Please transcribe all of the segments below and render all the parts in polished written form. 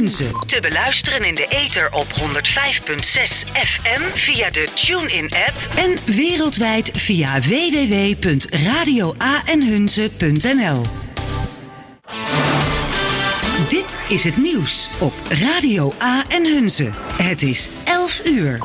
Hunze. Te beluisteren in de ether op 105.6 FM via de TuneIn-app en wereldwijd via www.radioaenhunze.nl. Dit is het nieuws op Radio A en Hunze. Het is 11 uur.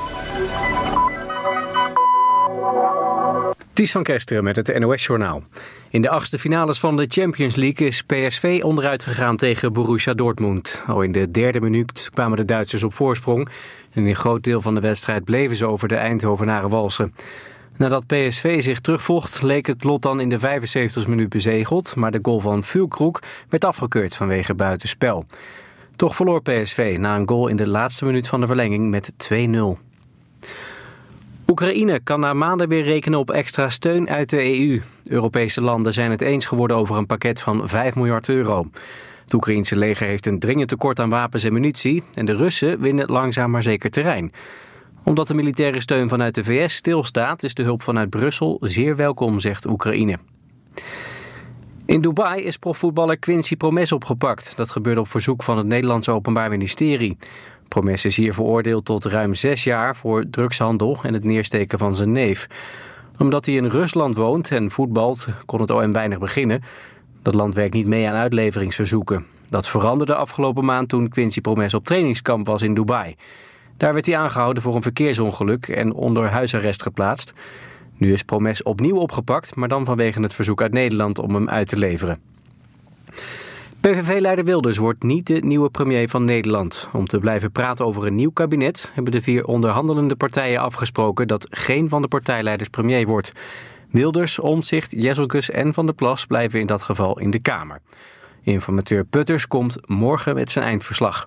Ties van Kesteren met het NOS-journaal. In de achtste finales van de Champions League is PSV onderuit gegaan tegen Borussia Dortmund. Al in de derde minuut kwamen de Duitsers op voorsprong. En in een groot deel van de wedstrijd bleven ze over de Eindhovenaren walsen. Nadat PSV zich terugvocht, leek het lot dan in de 75e minuut bezegeld. Maar de goal van Füllkrug werd afgekeurd vanwege buitenspel. Toch verloor PSV na een goal in de laatste minuut van de verlenging met 2-0. Oekraïne kan na maanden weer rekenen op extra steun uit de EU. Europese landen zijn het eens geworden over een pakket van 5 miljard euro. Het Oekraïense leger heeft een dringend tekort aan wapens en munitie en de Russen winnen langzaam maar zeker terrein. Omdat de militaire steun vanuit de VS stilstaat, is de hulp vanuit Brussel zeer welkom, zegt Oekraïne. In Dubai is profvoetballer Quincy Promes opgepakt. Dat gebeurde op verzoek van het Nederlandse Openbaar Ministerie. Promes is hier veroordeeld tot ruim 6 jaar voor drugshandel en het neersteken van zijn neef. Omdat hij in Rusland woont en voetbalt, kon het OM weinig beginnen. Dat land werkt niet mee aan uitleveringsverzoeken. Dat veranderde afgelopen maand toen Quincy Promes op trainingskamp was in Dubai. Daar werd hij aangehouden voor een verkeersongeluk en onder huisarrest geplaatst. Nu is Promes opnieuw opgepakt, maar dan vanwege het verzoek uit Nederland om hem uit te leveren. PVV-leider Wilders wordt niet de nieuwe premier van Nederland. Om te blijven praten over een nieuw kabinet hebben de 4 onderhandelende partijen afgesproken dat geen van de partijleiders premier wordt. Wilders, Omtzigt, Jesselgus en Van der Plas blijven in dat geval in de Kamer. Informateur Putters komt morgen met zijn eindverslag.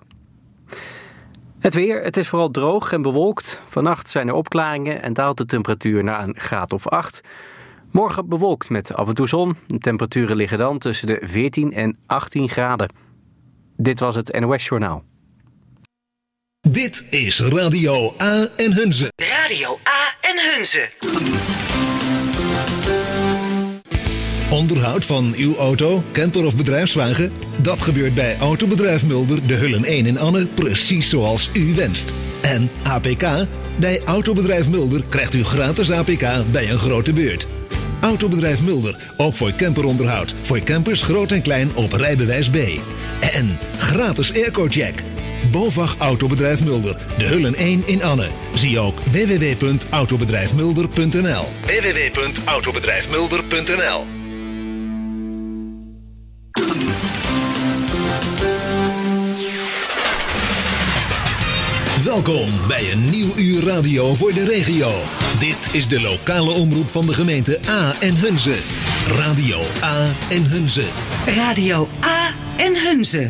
Het weer, het is vooral droog en bewolkt. Vannacht zijn er opklaringen en daalt de temperatuur naar een graad of 8. Morgen bewolkt met af en toe zon. De temperaturen liggen dan tussen de 14 en 18 graden. Dit was het NOS Journaal. Dit is Radio A en Hunze. Radio A en Hunze. Onderhoud van uw auto, camper of bedrijfswagen? Dat gebeurt bij Autobedrijf Mulder, de Hullen 1 in Anne, precies zoals u wenst. En APK? Bij Autobedrijf Mulder krijgt u gratis APK bij een grote beurt. Autobedrijf Mulder, ook voor camperonderhoud. Voor campers groot en klein op rijbewijs B. En gratis airco-check. BOVAG Autobedrijf Mulder, de Hullen 1 in Anne. Zie ook www.autobedrijfmulder.nl. www.autobedrijfmulder.nl. Welkom bij een nieuw uur radio voor de regio. Dit is de lokale omroep van de gemeente A en Hunze. Radio A en Hunze. Radio A en Hunze.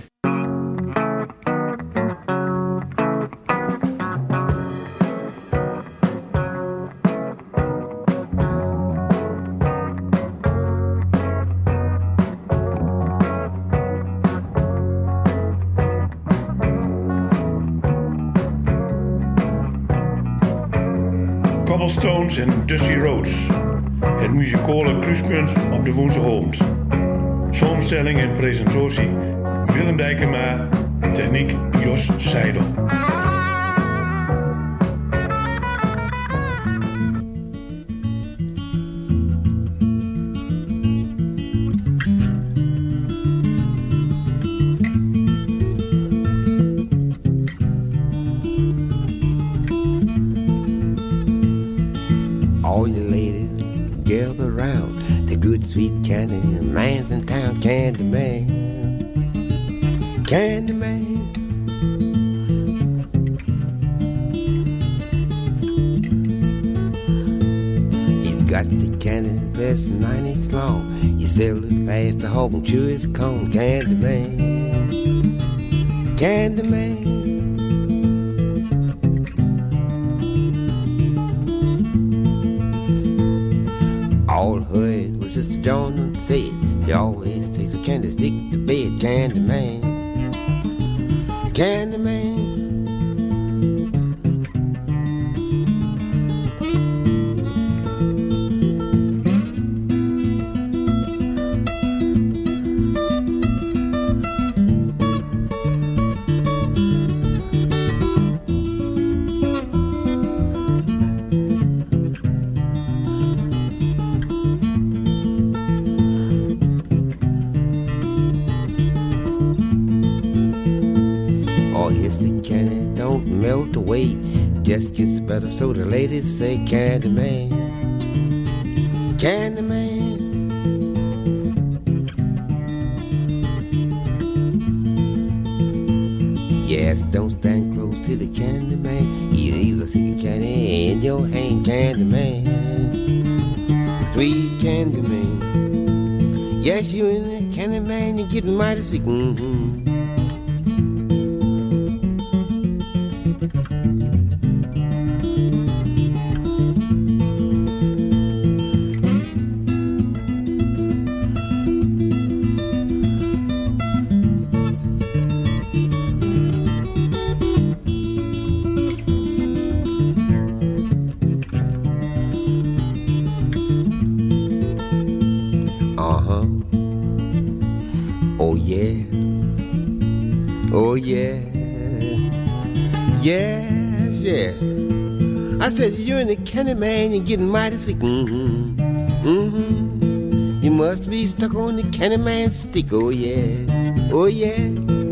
Cobblestones en Dusty Roads. Het muzikale kruispunt op de Woense Holmt. Samenstelling en presentatie Willem Dijkema, techniek Jos Seidel. All you ladies gather round, the good sweet candy man's in town, candy man, candy man. He's got the candy that's 9 inches long. You sell it fast to hope and chew his cone, candy man, candy man. All heard was just a John said, he always takes a candy stick to bed, candy man, candy man. Yes, the candy don't melt away, just gets better, so the ladies say Candyman, Candyman. Yes, don't stand close to the Candyman. He's a stick of candy in your hand, Candyman, sweet Candyman. Yes, you in the Candyman, you're getting mighty sick. Mm-hmm. Oh yeah, oh yeah, yeah, yeah. I said you're in the Candyman, you're getting mighty sick. Mm-hmm, mm-hmm. You must be stuck on the Candyman stick. Oh yeah, oh yeah.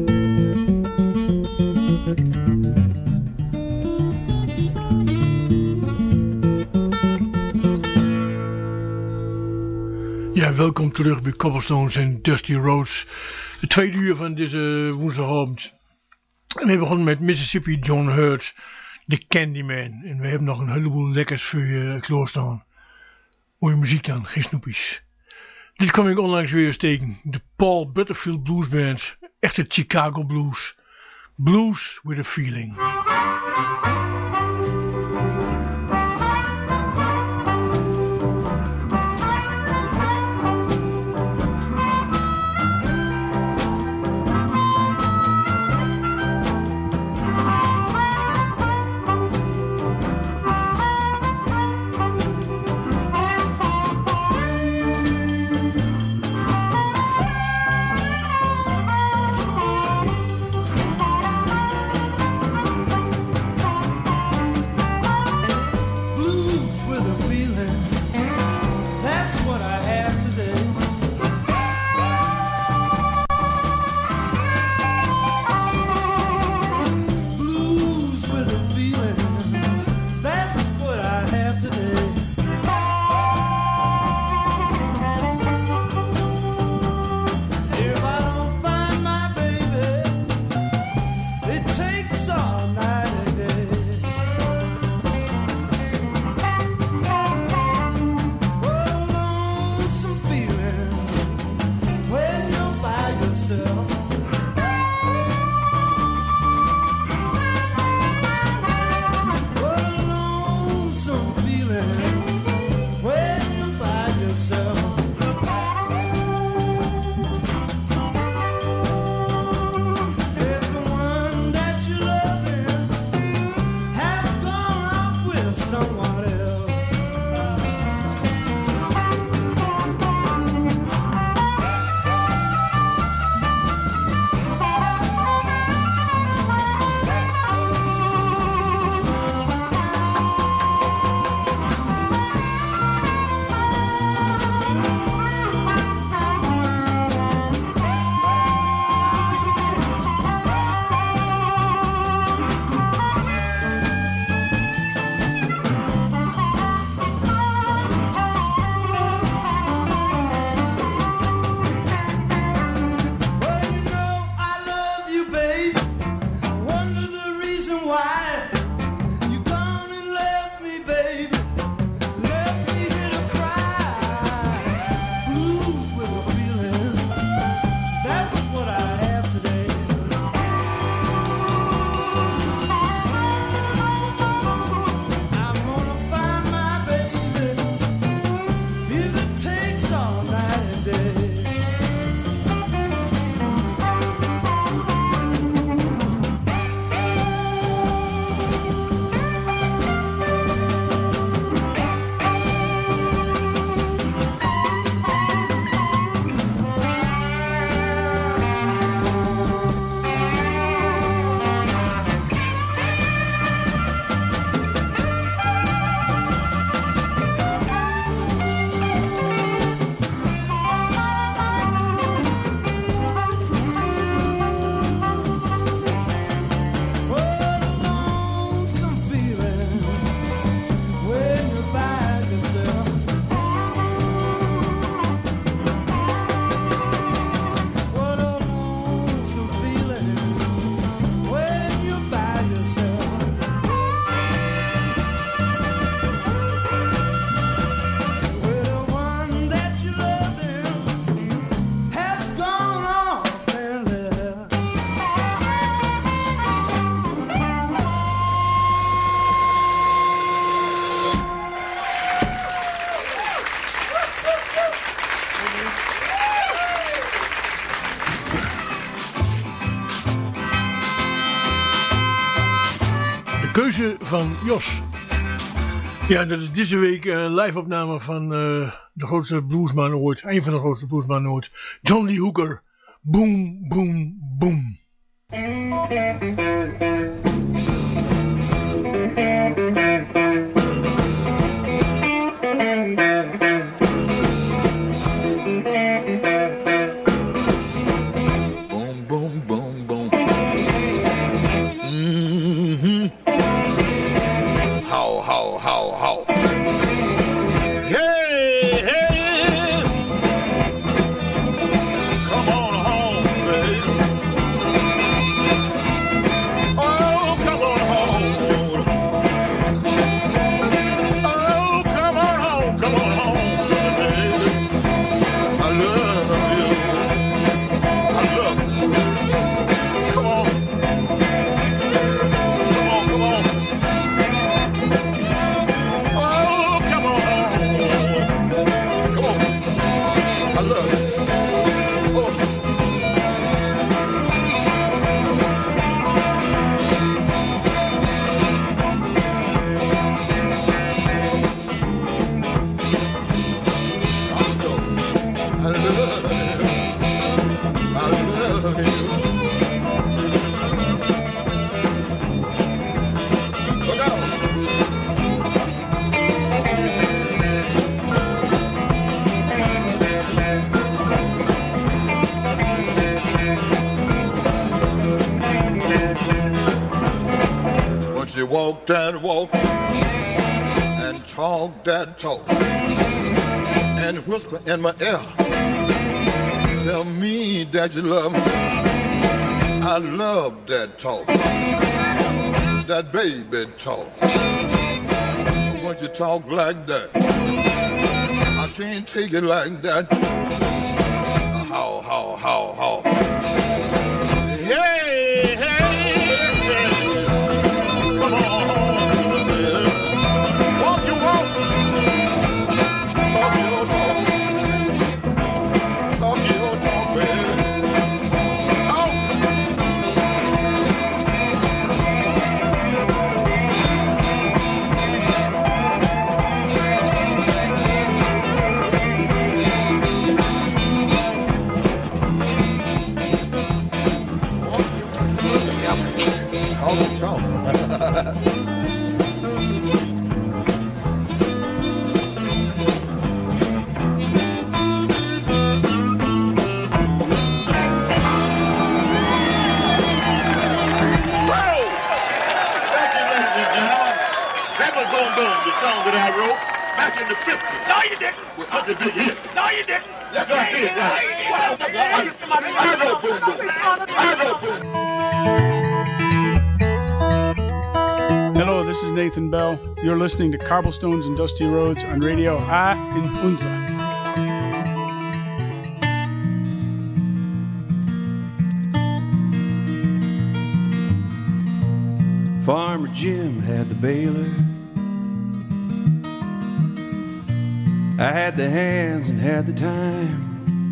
Ja, welkom terug bij Cobblestones en Dusty Rhodes. De tweede uur van deze woensdagavond. En we begonnen met Mississippi John Hurt, The Candyman. En we hebben nog een heleboel lekkers voor je klaarstaan. Mooie muziek dan, geen snoepies. Dit kwam ik onlangs weer eens tegen. De Paul Butterfield Blues Band. Echte Chicago Blues. Blues with a Feeling. keuze van Jos. Ja, dat is deze week een live-opname van de grootste bluesman ooit. Een van de grootste bluesman ooit. John Lee Hooker. Boom, boom, boom. Walk that walk and talk that talk and whisper in my ear, tell me that you love me. I love that talk, that baby talk. Once you talk like that, I can't take it like that. How. Hey, come on. Walk your walk. Talk your talk. Talk your talk, baby. Talk. Talk. The song that I wrote back in the 50s. No, you didn't. With such a big hit. No, you didn't. Yes, I did. I wrote Boom Boom. I wrote Boom Boom. Hello, this is Nathan Bell. You're listening to Cobblestones and Dusty Roads on Radio A in Hunza. Farmer Jim had the baler. I had the hands and had the time.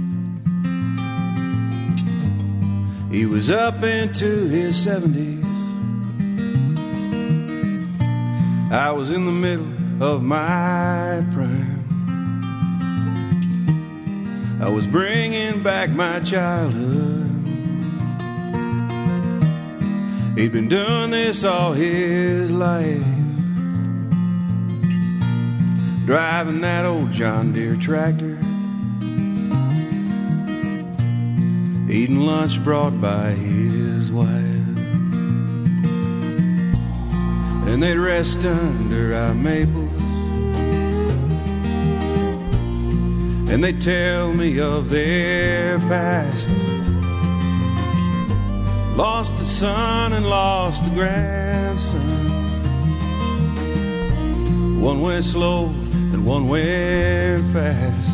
He was up into his 70s. I was in the middle of my prime. I was bringing back my childhood. He'd been doing this all his life, driving that old John Deere tractor, eating lunch brought by his wife. And they'd rest under our maples, and they'd tell me of their past. Lost a son and lost a grandson. One went slow and one went fast.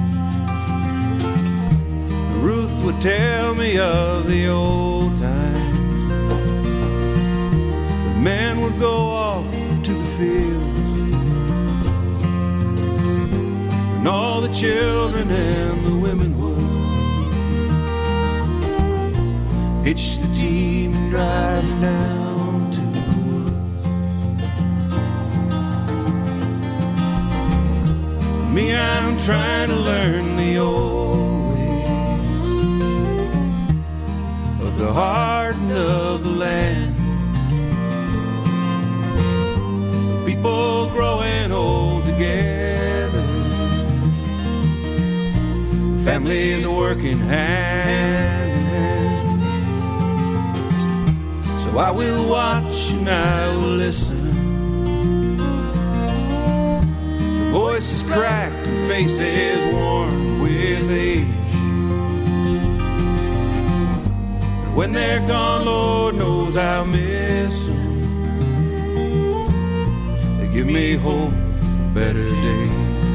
Ruth would tell me of the old times. The men would go off to the fields, and all the children and the women would hitch the team and drive down to the woods. trying to learn the old way of the heart and of the land. People growing old together, families working hand in hand. So I will watch and I will listen. The voices cracked and faces worn with age. But when they're gone, Lord knows I'll miss them. They give me hope for better days.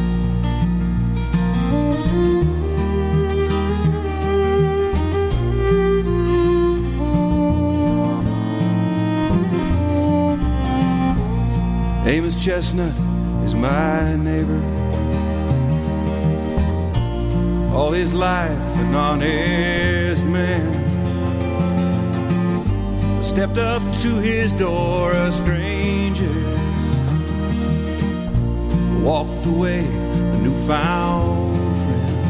Amos Chestnut is my neighbor. All his life an honest man. Stepped up to his door a stranger, walked away a newfound friend.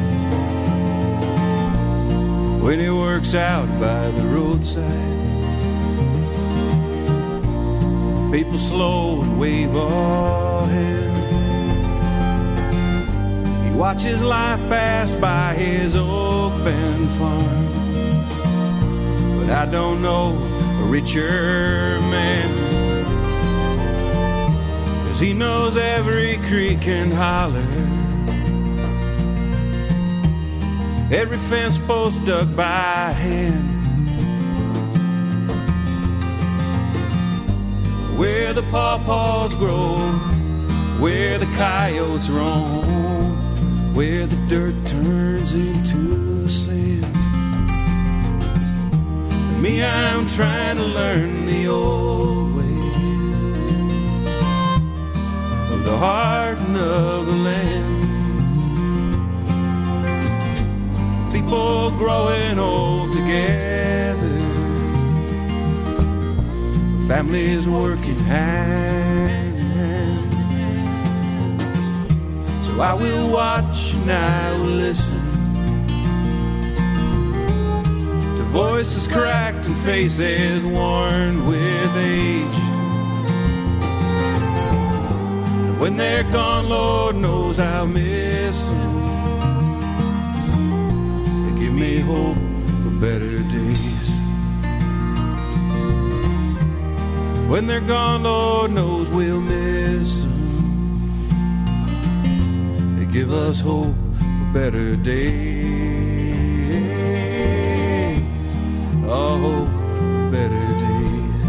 When he works out by the roadside, people slow and wave a hand. He watches life pass by his oak bend farm. But I don't know a richer man, 'cause he knows every creek and holler, every fence post dug by hand, where the pawpaws grow, where the coyotes roam, where the dirt turns into sand. And me, I'm trying to learn the old way of the heart and of the land. People growing old together, families working hand in hand. So I will watch and I will listen to voices cracked and faces worn with age. And when they're gone, Lord knows I'll miss them. They give me hope for better days. When they're gone, Lord knows we'll miss them. They give us hope for better days. Oh, hope for better days.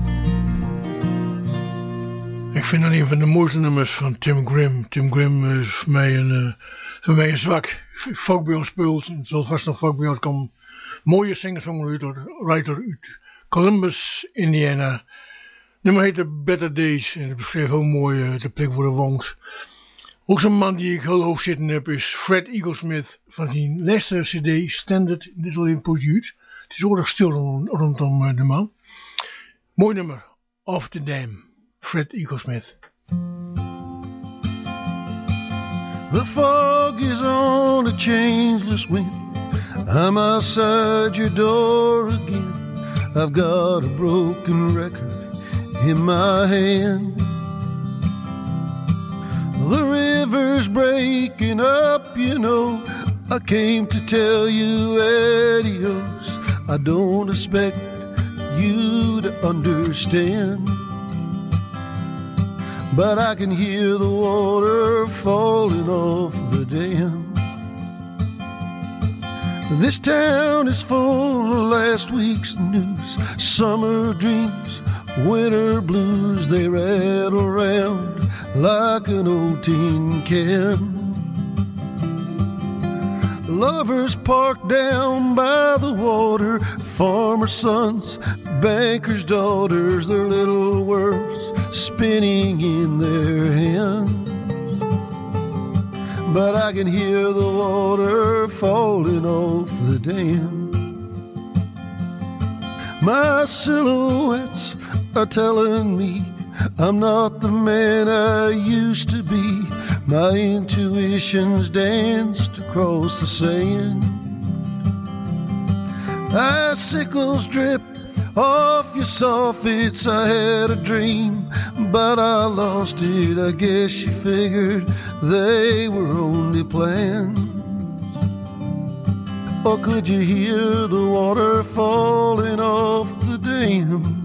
Ik vind dat een van de mooiste nummers van Tim Grimm. Tim Grimm is voor mij een zwak. Folk bij ons speelt en zal vast nog folk bij ons komen. Mooie singer-songwriter uit Columbus, Indiana. Het nummer heette Better Days en het beschreef heel mooi de plek waar hij woont. Ook zo'n man die ik heel hoog zitten heb is Fred Eaglesmith van zijn laatste cd Standard Little in Pursuit. Het is oorlog stil rondom de man. Mooi nummer, Off the Dam, Fred Eaglesmith. The fog is on the changeless wind. I'm outside your door again. I've got a broken record in my hand. The river's breaking up, you know. I came to tell you adios. I don't expect you to understand, but I can hear the water falling off the dam. This town is full of last week's news. Summer dreams, winter blues, they rattle around like an old tin can. Lovers parked down by the water, farmers' sons, bankers' daughters, their little worlds spinning in their hands. But I can hear the water falling off the dam. My silhouettes are telling me I'm not the man I used to be. My intuitions danced across the sand. Icicles drip off your soffits. I had a dream, but I lost it. I guess she figured they were only plans. Or could you hear the water falling off the dam?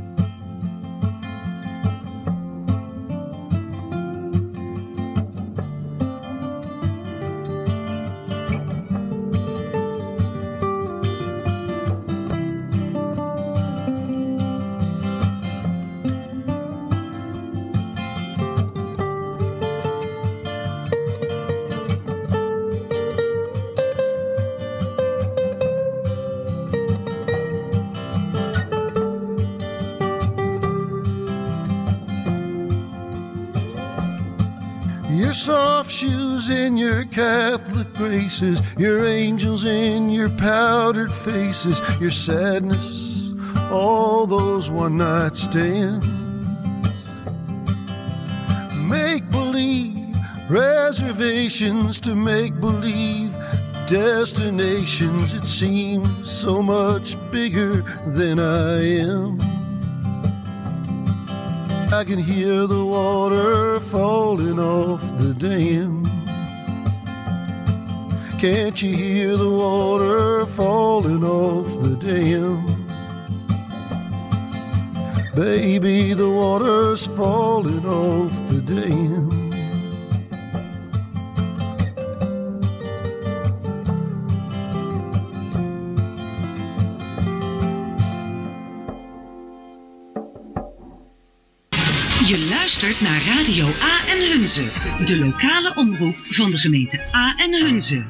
Your soft shoes and your Catholic graces, your angels and your powdered faces, your sadness, all those one-night stands. Make-believe, reservations to make-believe, destinations. It seems so much bigger than I am. I can hear the water falling off the dam. Can't you hear the water falling off the dam? Baby, the water's falling off the dam. Je luistert naar Radio A en Hunze, de lokale omroep van de gemeente A en Hunze.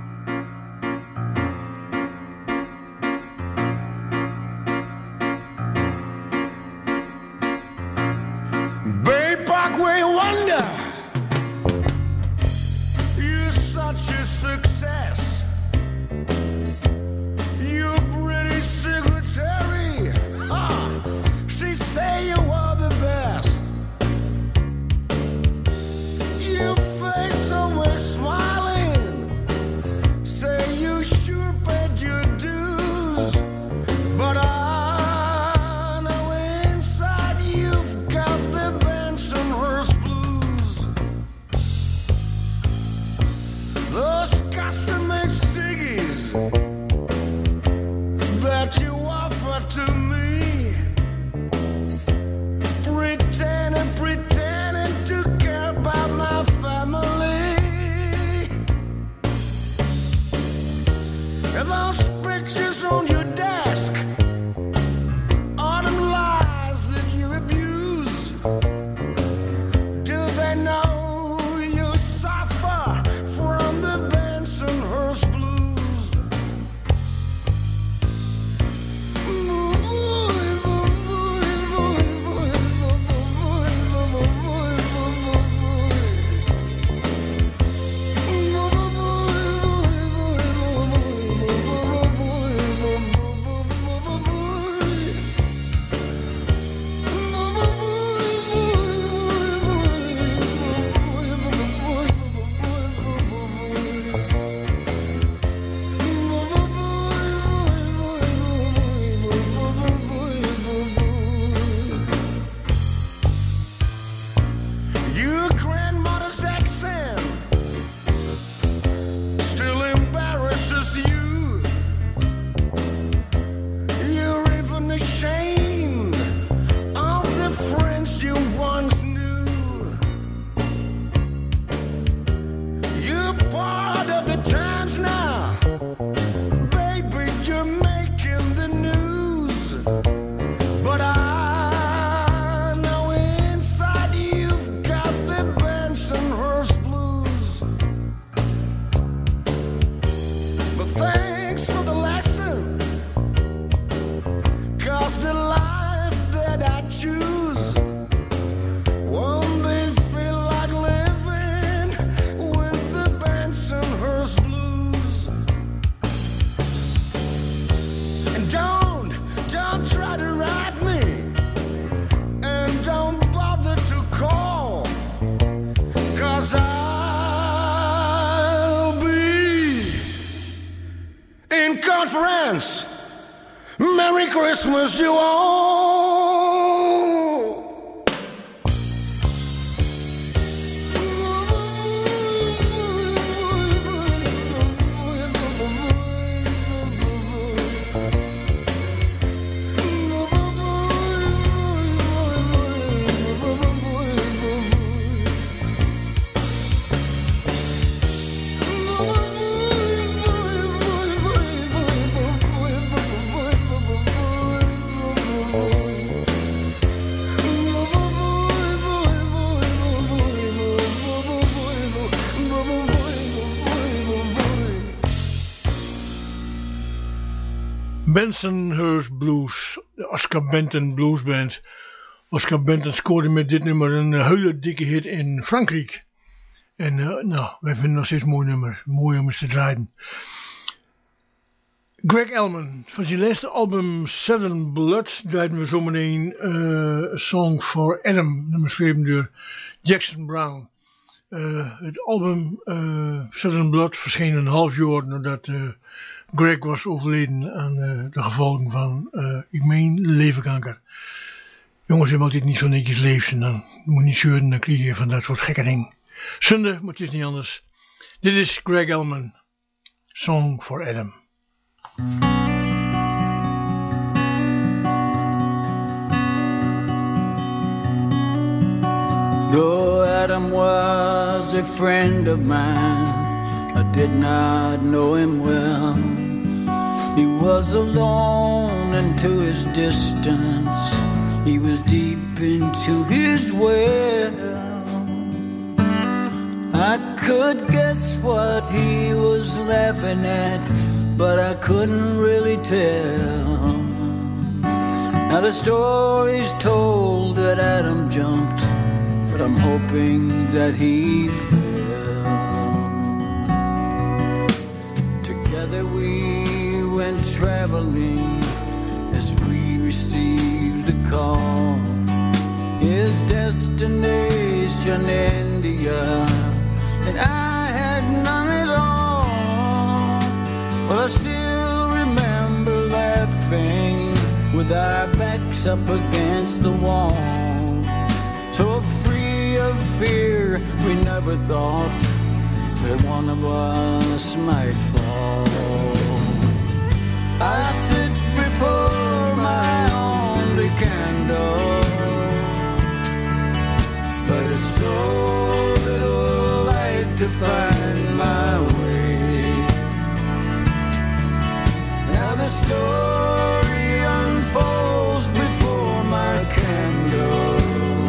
Bay Parkway Wonder, you're such a success. Your British secretary, she say you are the best. Your face always smiling, say you sure paid your dues, but I know inside you've got the Bensonhurst blues. Those custom-made ciggies that you offer to me, pretending to care about my family. And those pictures on your desk are them lies that you abuse. Do they know you suffer from the Bensonhurst blues? Your grandmother's accent still embarrasses you. You're even ashamed of the friends you once knew. You're part of the times now, baby, you're making the news. But I know inside you've got the Bensonhurst blues. But thanks for the lesson, 'cause the life that I choose won't be feel like living with the Bensonhurst blues. And don't try to ride me, and don't bother Merry Christmas, you all. Bensonhurst Blues, de Oscar Benton Blues Band. Oscar Benton scoorde met dit nummer een hele dikke hit in Frankrijk. En wij vinden nog steeds mooi om eens te draaien. Greg Elman, van zijn laatste album Southern Blood draaiden we zometeen A Song for Adam, nummer geschreven door Jackson Brown. Het album Southern Blood verscheen een half jaar nadat Greg was overleden aan de gevolgen van, ik meen, leverkanker. Jongens hebben altijd niet zo netjes leefd en dan moet je niet zeuren, dan krijg je van dat soort gekke dingen. Zonde, maar het is niet anders. Dit is Greg Elman, Song for Adam. Though Adam was a friend of mine, I did not know him well. He was alone and to his distance, he was deep into his well. I could guess what he was laughing at, but I couldn't really tell. Now the story's told that Adam jumped, but I'm hoping that he fell. Together we went traveling as we received the call. His destination India, and I had none at all. But I still remember laughing with our backs up against the wall. So free of fear, we never thought that one of us might fall. I sit before my only candle, but it's so little light to find my way. Now the story unfolds before my candle,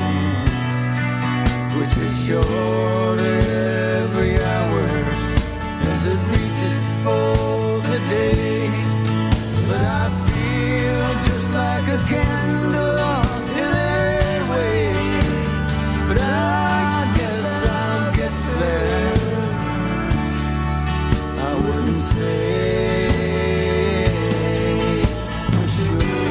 which is short every hour as it reaches for the day. But I feel just like a candle in a way. But I guess I'll get there. I wouldn't say for sure.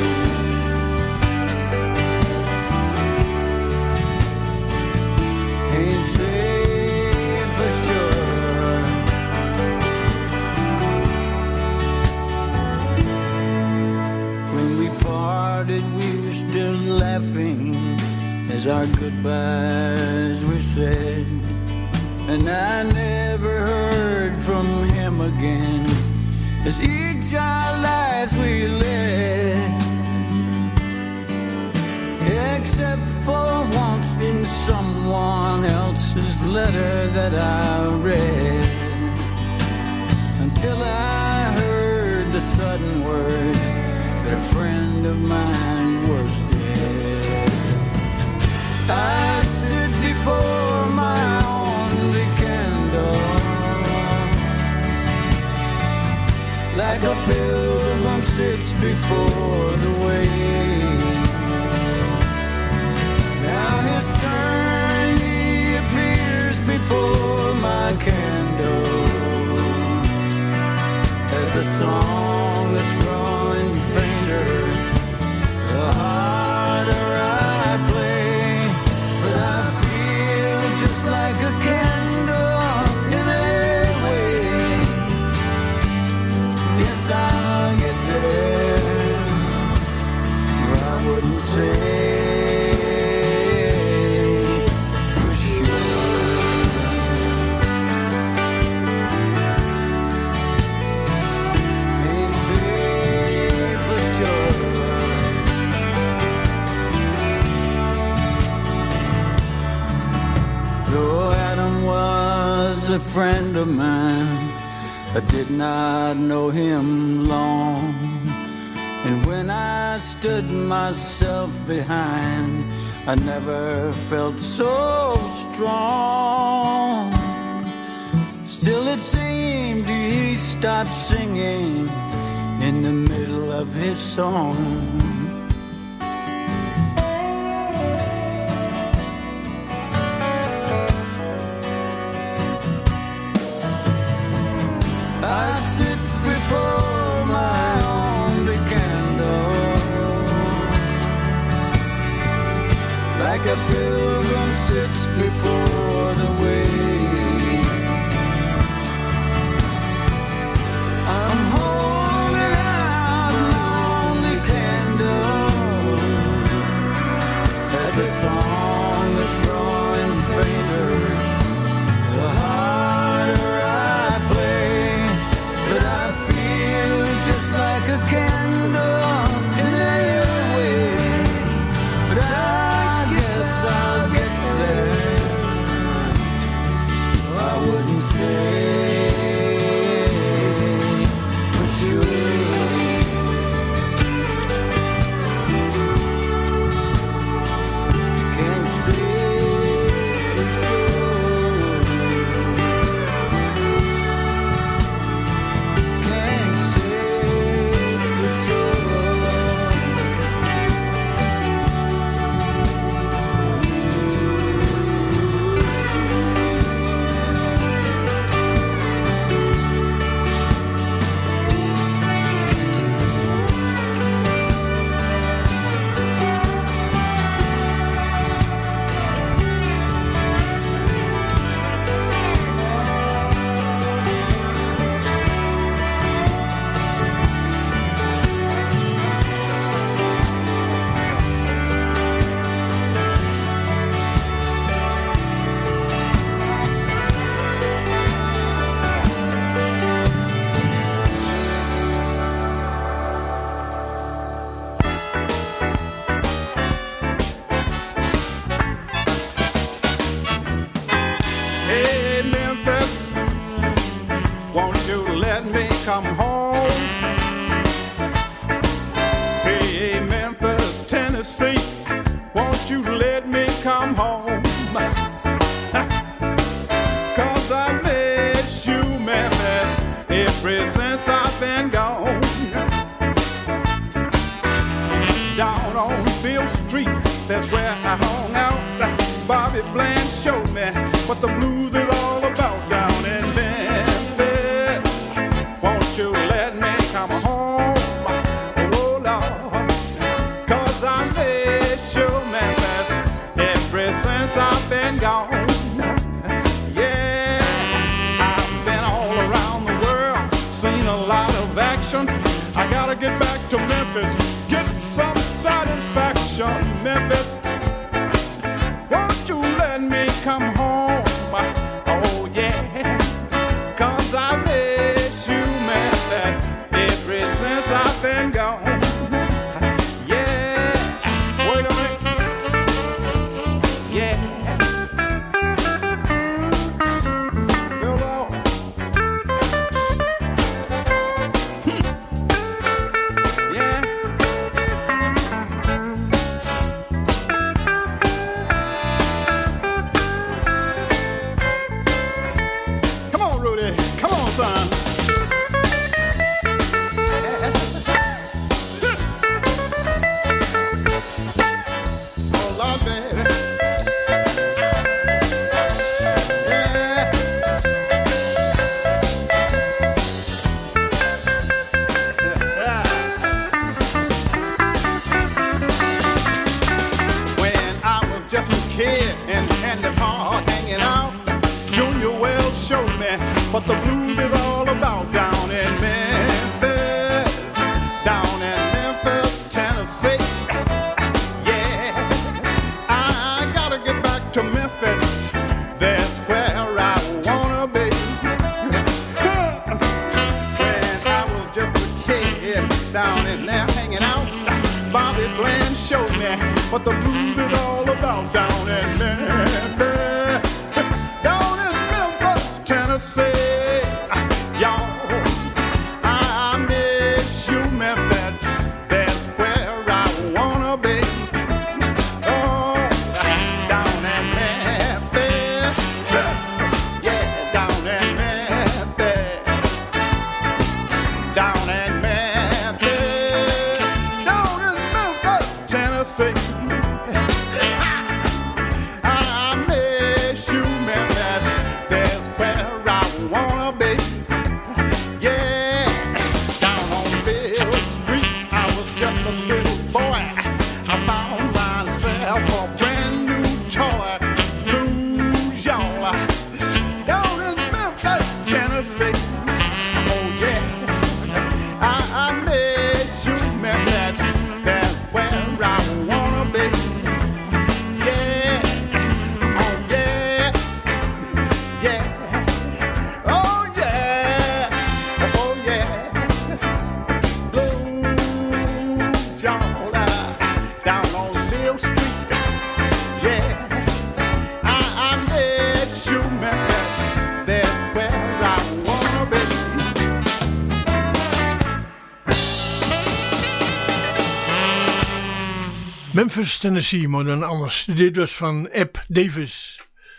Ain't say for sure. When we parted, we were still laughing as our goodbyes were said, and I never heard from him again as each our lives we led, except for once in someone else's letter that I read, until I heard the sudden word that a friend of mine was dead. I sit before my only candle, like a pilgrim sits before the way. Now his turn he appears before my candle, as the song that's growing fainter, the harder I play. But I feel just like a candle in a way. Yes, I'll get there. say for sure. Can't say for sure. Though Adam was a friend of mine, I did not know him long. And when I stood myself behind, I never felt so strong. Still it seemed he stopped singing in the middle of his song. I sit before my only candle, like a pilgrim sits before the way. I'm holding out an only candle as the song is growing fainter. The harder I play, but I feel just like a candle in every way. But I guess I'll get there. I wouldn't say for sure. Can't say for sure. Can't say for sure. Hey, Memphis, won't you let me come home? Hey, Memphis, Tennessee, won't you let me come home? 'Cause I miss you, Memphis, ever since I've been gone. Down on Bill Street, that's where I hung out. Bobby Bland showed me what the blues is all about down in Memphis. Won't you let me come home? Oh, Lord, 'cause I miss you, Memphis, ever since I've been gone. Yeah, I've been all around the world, seen a lot of action. I gotta get back to Memphis, get some satisfaction, Memphis. Won't you let me come home? Oh yeah, 'cause I miss you, Memphis, ever since I've been gone. Yeah, wait a minute. Yeah. Hello. Yeah. Come on, Rudy. Come on, son. Oh, Lord, baby. Yeah. When I was just a kid in Candy Park hanging out, Junior Wells showed me what the blues is all about down in Memphis, Tennessee. what the blues is all about down in Memphis. Down in Memphis, Tennessee. Y'all, I miss you, Memphis. That's where I wanna be. Oh, down in Memphis. Yeah, down in Memphis. Down in Memphis. Down in Memphis, Tennessee. I miss you, Memphis. That's where I wanna be. Yeah, down on Bill Street, I was just a little boy. I found myself a brand new toy. Blues, y'all. Down in Memphis, Tennessee. Oh yeah, I miss you, Memphis. That's where I wanna be. Yeah, oh yeah, yeah, oh yeah, oh yeah. Blues, y'all, down on Mill Street. Yeah, I miss you, Memphis. That's where I wanna be. Memphis, Tennessee, maar dan anders. Dit was van Eb Davis.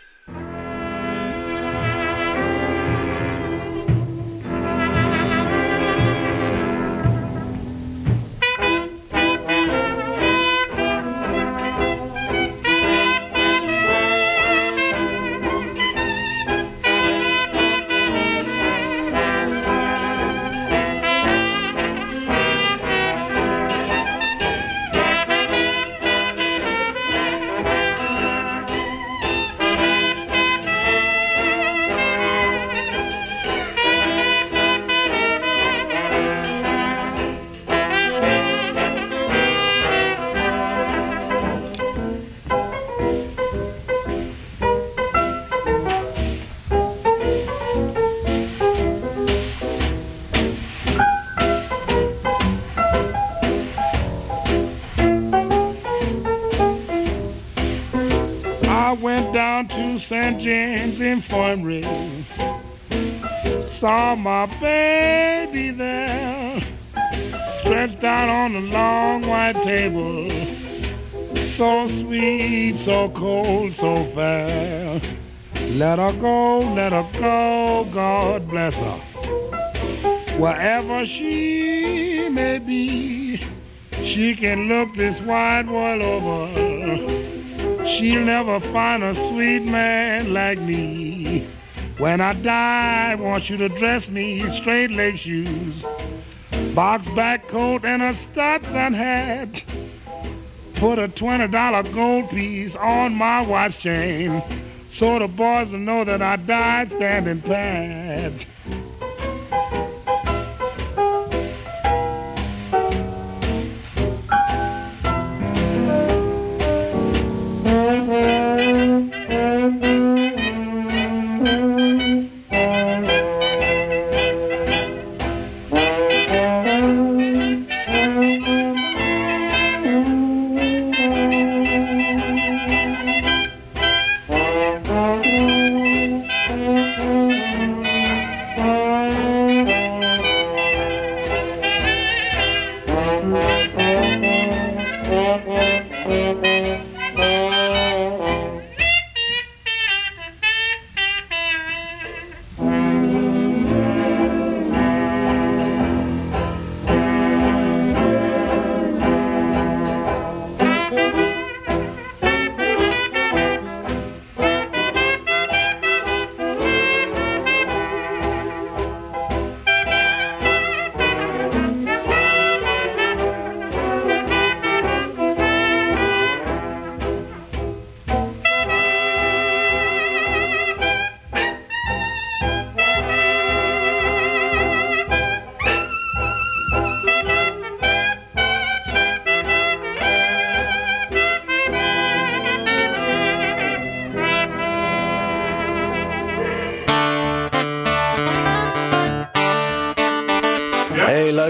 I went down to St. James Infirmary, saw my baby there, stretched out on the long white table, so sweet, so cold, so fair. Let her go, God bless her. Wherever she may be, she can look this wide world over. She'll never find a sweet man like me. When I die, I want you to dress me straight leg shoes, box back coat and a Stetson hat. Put a $20 gold piece on my watch chain, so the boys will know that I died standing pat.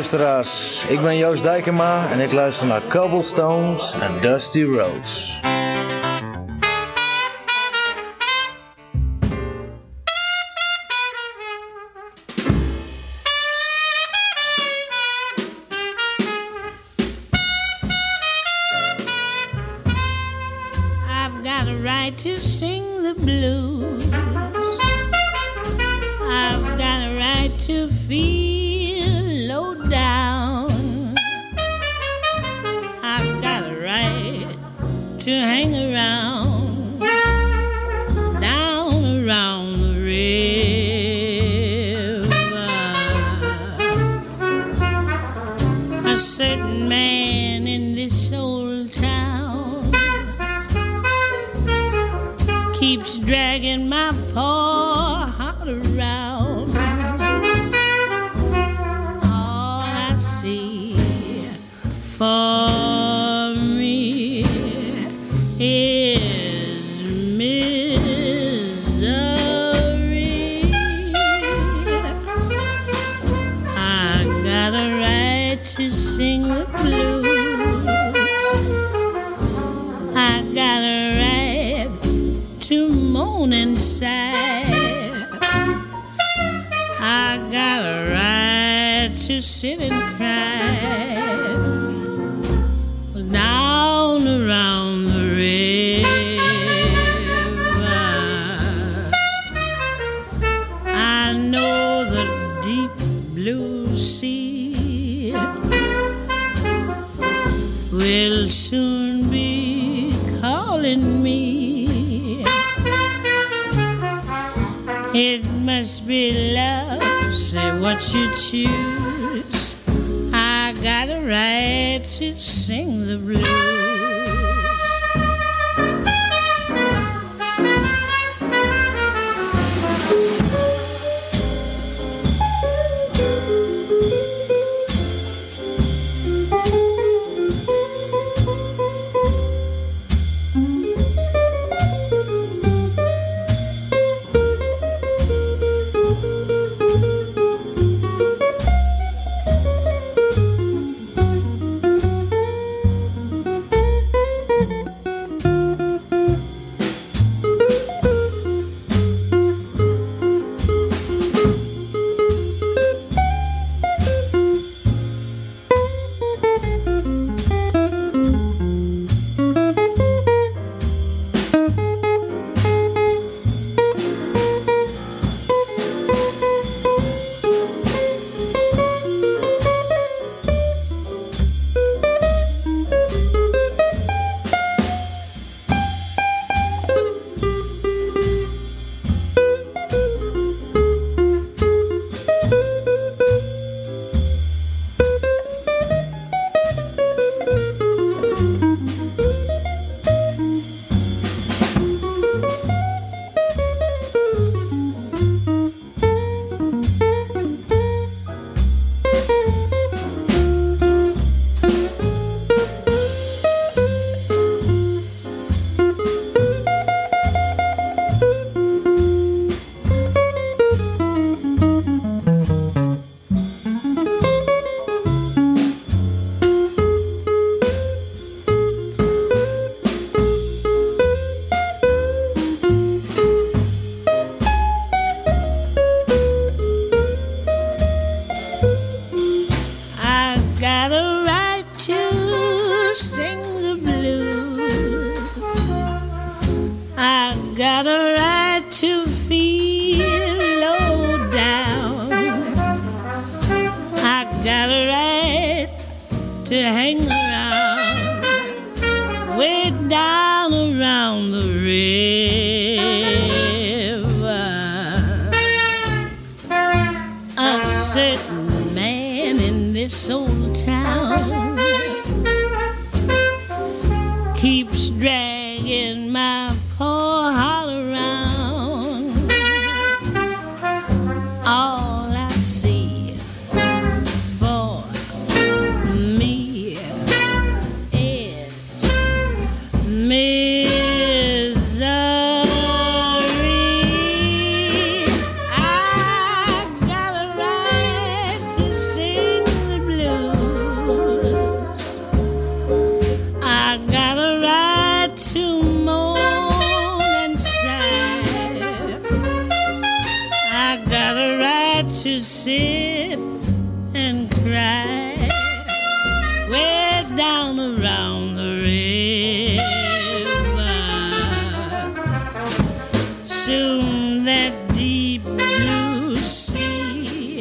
luisteraars. Ik ben Joost Dijkema en ik luister naar Cobblestones en Dusty Roads. I've got a right to sing the blues. I've got a right to feel low down. I've got a right to hang around, down around the river. A certain man in this old town keeps dragging my poor heart around. All I see for me is misery. I got a right to sing the blues. I got a right to moan and sigh. I got a right to sit and cry down around the river. I know the deep blue sea will soon be calling me. It must be love, say what you choose. I got a right to sing the blues. Sing the blues. to sit and cry way down around the river. Soon that deep blue sea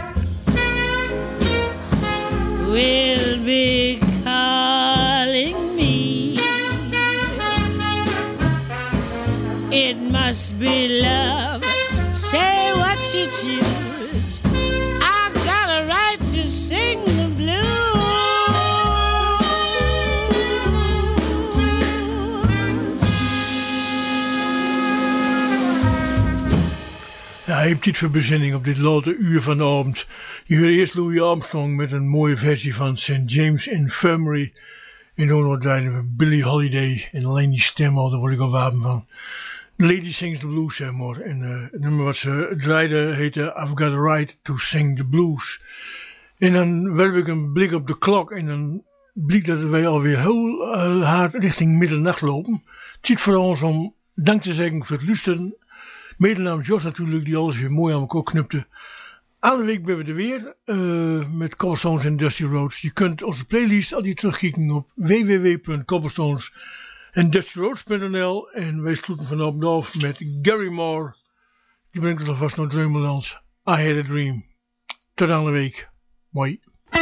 will be calling me. It must be love. Say what you choose. I got a right to sing the blues. Ja, hij heeft dit voor bezinning op dit late uur van de avond. Je hoort eerst Louis Armstrong met een mooie versie van St. James Infirmary. En dan wordt draaien van Billie Holiday. En alleen die stem al, daar word ik al warm van. Lady Sings the Blues, zeg maar. En het nummer wat ze draaide heette I've Got a Right to Sing the Blues. En dan werp ik een blik op de klok en dan blijkt dat wij alweer heel hard richting middernacht lopen. Het zit voor ons om dank te zeggen voor het luisteren. Mede namens Jos natuurlijk, die alles weer mooi aan elkaar knupte. Alle week ben we er weer met Cobblestones en Dusty Roads. Je kunt onze playlist altijd terugkijken op www.cobblestonesanddustyroads.nl. En wij sluiten vanavond af met Gary Moore. Die brengt ons alvast naar Dreumelands. I Had a Dream. Tot aan de week. Mooi.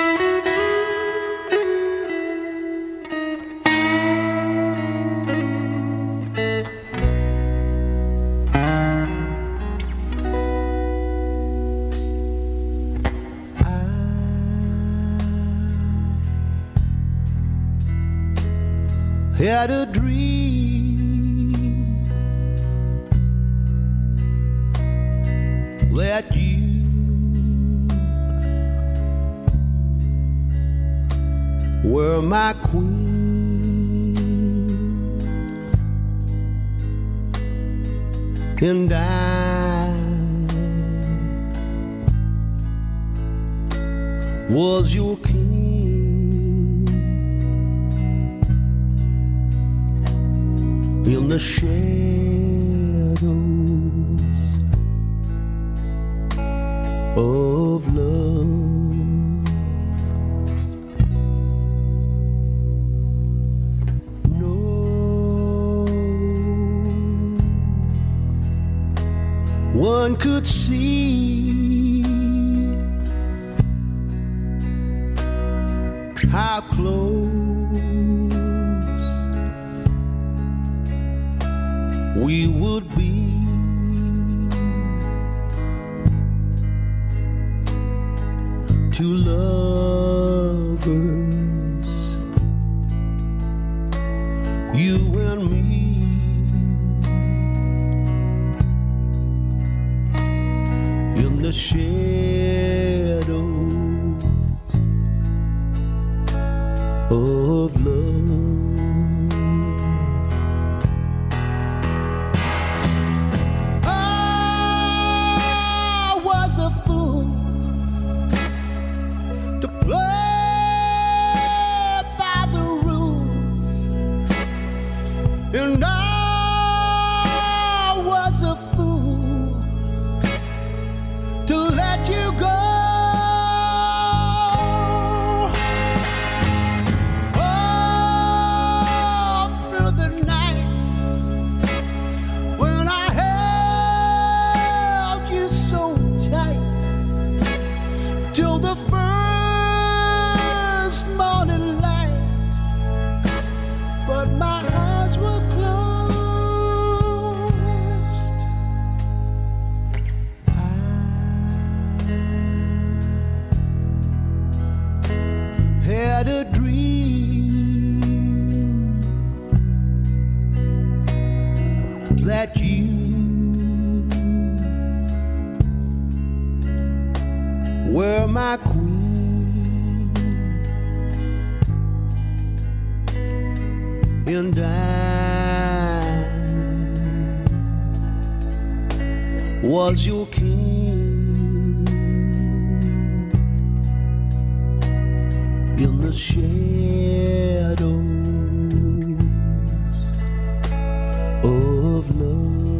Had a dream that you were my queen, and I was your king. In the shadows of love, no one could see how close we would be. Two lovers, you and me, in the shadows of love. And I was a fool to let you go. All through the night when I held you so tight, till the first morning light, but my eyes were had a dream that you were my queen, and I was your king. In the shadows of love.